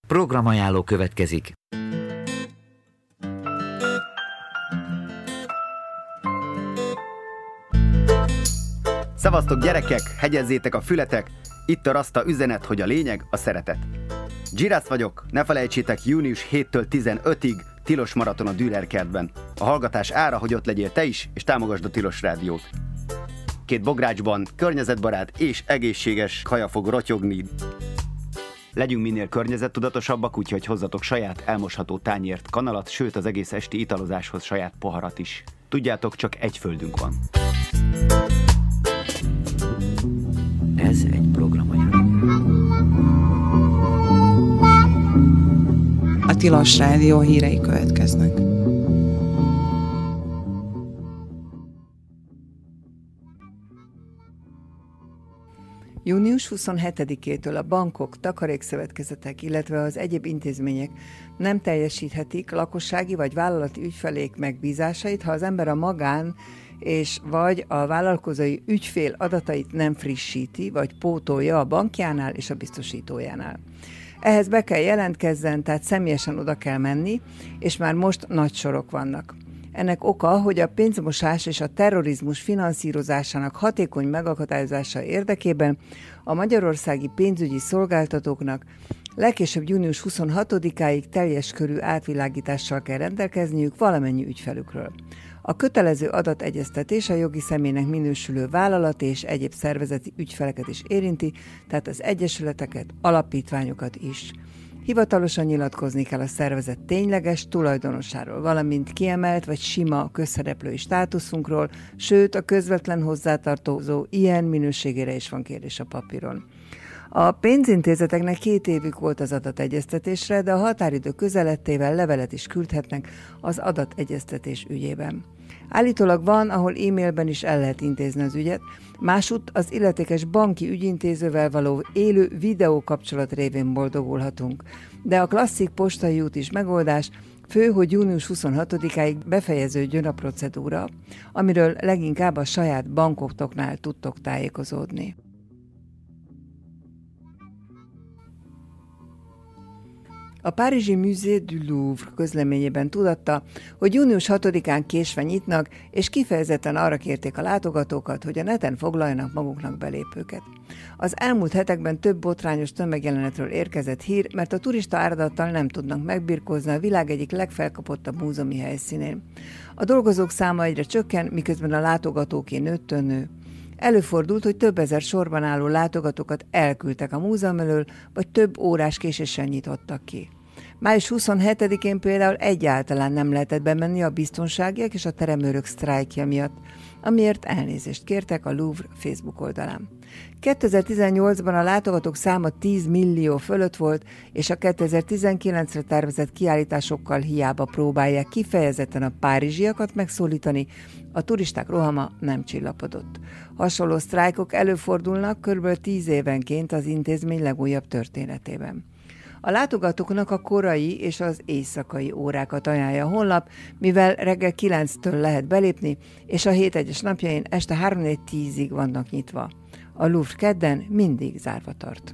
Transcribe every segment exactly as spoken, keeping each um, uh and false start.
Programajánló következik. Szevasztok gyerekek, hegyezzétek a fületek, itt a Rasta üzenet, hogy a lényeg a szeretet. Girasz vagyok, ne felejtsétek, június hétől tizenötödig tilos maraton a Dürer kertben. A hallgatás ára, hogy ott legyél te is, és támogasd a Tilos Rádiót. Két bográcsban környezetbarát és egészséges kaja fog rotyogni. Legyünk minél környezettudatosabbak, úgyhogy hozzatok saját elmosható tányért, kanalat, sőt az egész esti italozáshoz saját poharat is. Tudjátok, csak egy földünk van. Ez egy programajánló. A Tilos Rádió hírei következnek. június huszonhetedikétől a bankok, takarékszövetkezetek, illetve az egyéb intézmények nem teljesíthetik lakossági vagy vállalati ügyfelék megbízásait, ha az ember a magán és vagy a vállalkozói ügyfél adatait nem frissíti, vagy pótolja a bankjánál és a biztosítójánál. Ehhez be kell jelentkezzen, tehát személyesen oda kell menni, és már most nagy sorok vannak. Ennek oka, hogy a pénzmosás és a terrorizmus finanszírozásának hatékony megakadályozása érdekében a magyarországi pénzügyi szolgáltatóknak legkésőbb június huszonhatodikáig teljes körű átvilágítással kell rendelkezniük valamennyi ügyfelükről. A kötelező adategyeztetés a jogi személynek minősülő vállalati és egyéb szervezeti ügyfeleket is érinti, tehát az egyesületeket, alapítványokat is. Hivatalosan nyilatkozni kell a szervezet tényleges tulajdonosáról, valamint kiemelt vagy sima közszereplői státuszunkról, sőt a közvetlen hozzátartozó ilyen minőségére is van kérdés a papíron. A pénzintézeteknek két évük volt az adategyeztetésre, de a határidő közelettével levelet is küldhetnek az adategyeztetés ügyében. Állítólag van, ahol e-mailben is el lehet intézni az ügyet, másútt az illetékes banki ügyintézővel való élő videó kapcsolat révén boldogulhatunk. De a klasszik postai út is megoldás, fő, hogy június huszonhatodikáig befejeződjön a procedúra, amiről leginkább a saját bankotoknál tudtok tájékozódni. A párizsi Musée du Louvre közleményében tudatta, hogy június hatodikán késve nyitnak, és kifejezetten arra kérték a látogatókat, hogy a neten foglaljanak maguknak belépőket. Az elmúlt hetekben több botrányos tömegjelenetről érkezett hír, mert a turista áradattal nem tudnak megbirkózni a világ egyik legfelkapottabb múzeumi helyszínén. A dolgozók száma egyre csökken, miközben a látogatóké nőttől nő. Előfordult, hogy több ezer sorban álló látogatókat elküldtek a múzeum elől, vagy több órás késéssel nyitottak ki. május huszonhetedikén például egyáltalán nem lehetett bemenni a biztonságiak és a teremőrök sztrájkja miatt, amiért elnézést kértek a Louvre Facebook oldalán. kétezer-tizennyolcban a látogatók száma tíz millió fölött volt, és a kétezer-tizenkilencre tervezett kiállításokkal hiába próbálják kifejezetten a párizsiakat megszólítani, a turisták rohama nem csillapodott. Hasonló sztrájkok előfordulnak kb. tíz évenként az intézmény legújabb történetében. A látogatóknak a korai és az éjszakai órákat ajánlja a honlap, mivel reggel kilenctől lehet belépni, és a hét egyes napjain este három tízig vannak nyitva. A Louvre kedden mindig zárva tart.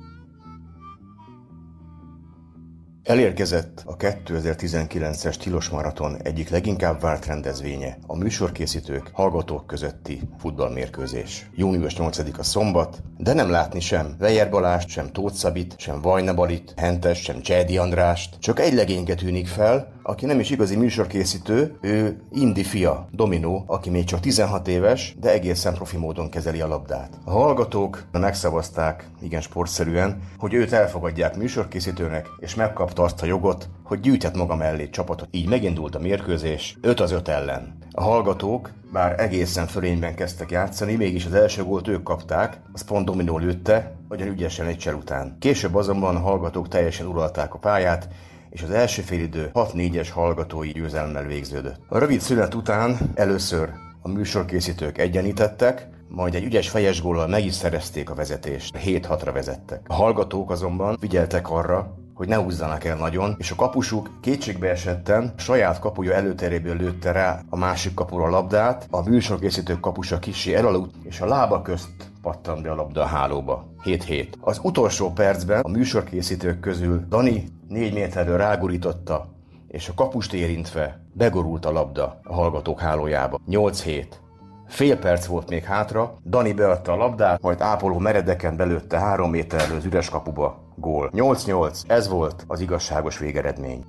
Elérkezett a kétezer-tizenkilences Tilos Maraton egyik leginkább várt rendezvénye, a műsorkészítők, hallgatók közötti futballmérkőzés. június nyolcadika szombat, de nem látni sem Weyer Balást, sem Tóth Szabit, sem Vajna Balit, Hentes, sem Csedi Andrást. Csak egy legényke tűnik fel, aki nem is igazi műsorkészítő, ő Indi fia, Dominó, aki még csak tizenhat éves, de egészen profi módon kezeli a labdát. A hallgatók megszavazták, igen sportszerűen, hogy őt elfogadják műsorkészítőnek, és megkapta azt a jogot, hogy gyűjthet maga mellé csapatot. Így megindult a mérkőzés öt az öt ellen. A hallgatók bár egészen fölényben kezdtek játszani, mégis az első gólt ők kapták, az pont Dominó lőtte, olyan ügyesen egy csel után. Később azonban a hallgatók teljesen uralták a pályát, és az első félidő hat négyes hallgatói győzelemmel végződött. A rövid szünet után először a műsorkészítők egyenítettek, majd egy ügyes fejes góllal meg is szerezték a vezetést. hét hatra vezettek. A hallgatók azonban figyeltek arra, hogy ne húzzanak el nagyon, és a kapusuk kétségbe esetten saját kapuja előteréből lőtte rá a másik kapura a labdát, a műsorkészítők kapusa kissé elaludt, és a lába közt pattant be a labda a hálóba. hét hét. Az utolsó percben a műsorkészítők közül Dani négy méterről rágurította, és a kapust érintve begorult a labda a hallgatók hálójába. nyolc hét. Fél perc volt még hátra, Dani beadta a labdát, majd ápoló meredeken belőtte három méterről az üres kapuba. Gól. nyolc nyolc. Ez volt az igazságos végeredmény.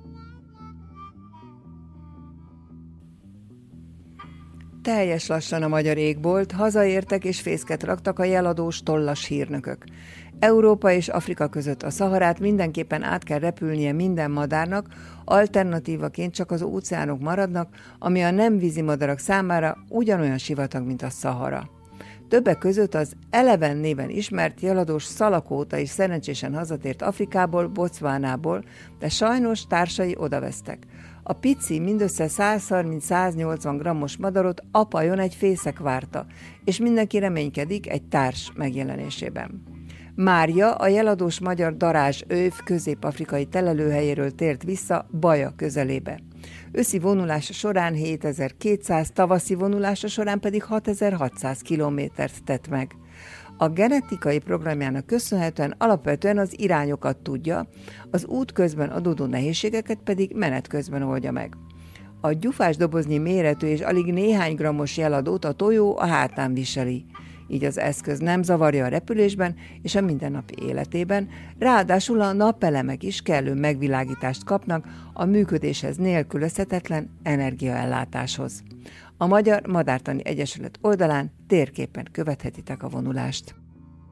Teljes lassan a magyar égbolt, hazaértek és fészket raktak a jeladós tollas hírnökök. Európa és Afrika között a Szaharát mindenképpen át kell repülnie minden madárnak, alternatívaként csak az óceánok maradnak, ami a nem vízi madarak számára ugyanolyan sivatag, mint a Szahara. Többek között az Eleven néven ismert jeladós szalakóta is szerencsésen hazatért Afrikából, Botswanából, de sajnos társai odavesztek. A pici, mindössze száz harminc-száz nyolcvan grammos madarot apajon egy fészek várta, és mindenki reménykedik egy társ megjelenésében. Mária, a jeladós magyar darázs őv közép-afrikai telelőhelyéről tért vissza Baja közelébe. Őszi vonulása során hétezer-kétszáz, tavaszi vonulása során pedig hatezer-hatszáz kilométert tett meg. A genetikai programjának köszönhetően alapvetően az irányokat tudja, az út közben adódó nehézségeket pedig menet közben oldja meg. A gyufás doboznyi méretű és alig néhány grammos jeladót a tojó a hátán viseli. Így az eszköz nem zavarja a repülésben és a mindennapi életében, ráadásul a napelemek is kellő megvilágítást kapnak a működéshez nélkülözhetetlen energiaellátáshoz. A Magyar Madártani Egyesület oldalán térképen követhetitek a vonulást.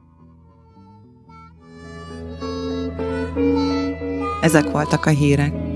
Ezek voltak a hírek.